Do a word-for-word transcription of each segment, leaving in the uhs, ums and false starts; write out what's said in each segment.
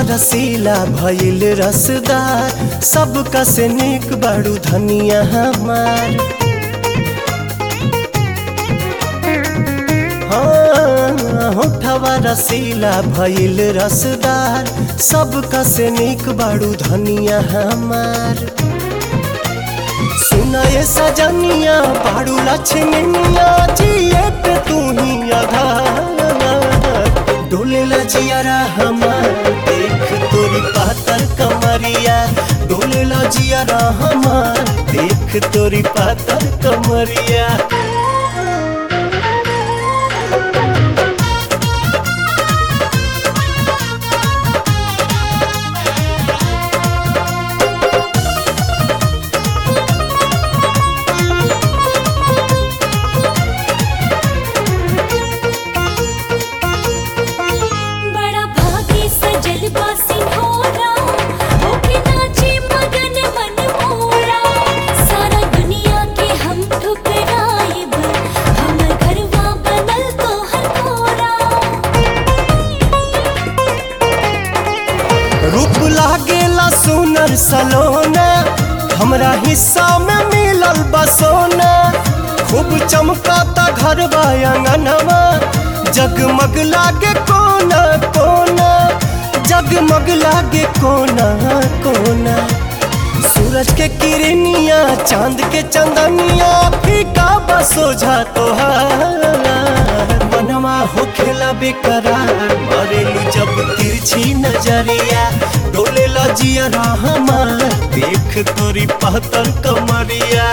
रसीला भइल रसदार, सबका से नीक बाड़ू धनिया हमार। हाँ, होठवा रसीला भइल रसदार, सबका से नीक बाड़ू धनिया हमार। सुनाए सजनिया बाड़ू लक्ष्मनिया, जिए पे तू ही आधार। डोले लजियारा हमार देख तोरी पातर कमरिया, डोले लजियारा हमार देख तोरी पातर कमरिया। रूप लागेला सुनर सलोना, हमरा हिस्सा में मिलल बसोना। खूब चमकाता घर आंगनवा, जगमग लागे कोना कोना, जगमग लागे कोना कोना। सूरज के किरनिया चांद के चंदनिया, फीका बसोझा तोहार। मनवा होखेला बेकरार, मरेलू जब तिरछी नजरिया। डोले लजियारा हमार देख तोरी पातर कमरिया।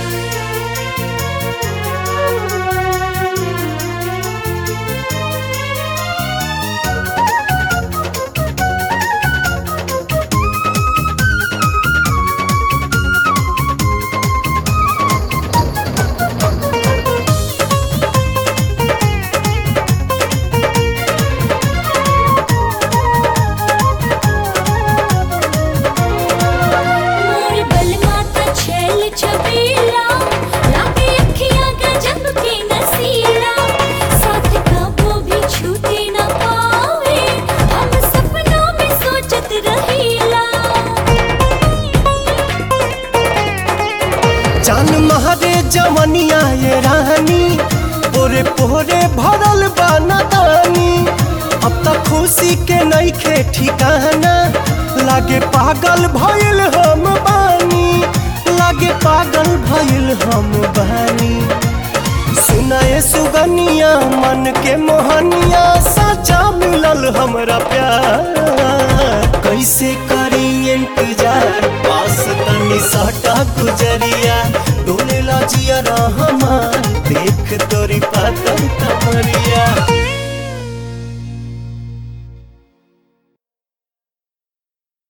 जान महरे जमनिया ये रानी, पोरे पोरे भरल बानदानी। अब तक खुशी के नइखे ठिकाना, लागे पागल भइल हम बानी, लागे पागल भइल हम बानी। सुनाए सुगनिया मन के मोहनिया, सच्चा मिलल हमरा प्यार। कैसे करी इंतजार पास तनी सटा गुजरिया। डोले लजियारा हमार देख तोरी पातर कमरिया।